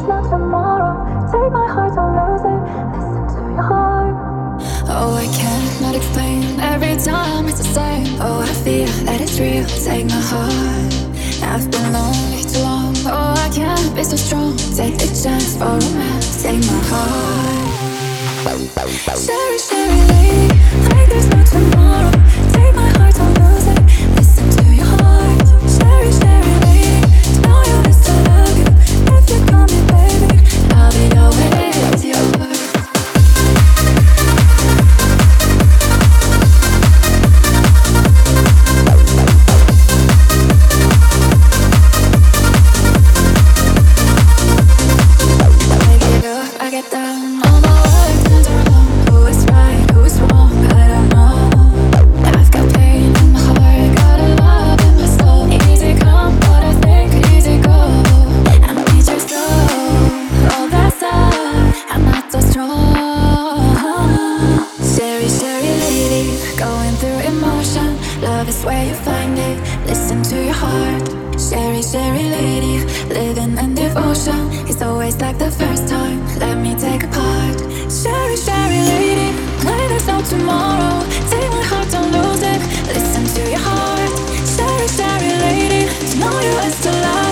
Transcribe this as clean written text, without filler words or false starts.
there's no tomorrow. Take my heart, don't lose it. Listen to your heart. Oh, I cannot explain. Every time it's the same. Oh, I feel that it's real. Take my heart. I've been lonely too long. Oh, I can't be so strong. Take the chance for romance. Take my heart. Sherry, Sherry lady, like there's no tomorrow. Take my heart, don't lose it. Listen to your heart. Sherry, Sherry lady, know you used to love you. If you call me baby, I'll be always yours. I get down, all my work turns around. Who is right, who is wrong, I don't know. I've got pain in my heart, got a love in my soul. Easy come, but I think easy go. I need your soul, all that stuff, I'm not so strong. Sherry, Sherry lady, going through emotion. Love is where you find it, listen to your heart. Sherry, Sherry lady, living in devotion. It's always like the first time, let me take a part. Sherry, Sherry lady, like there's no tomorrow. Take my heart, don't lose it, listen to your heart. Sherry, Sherry lady, know you used to love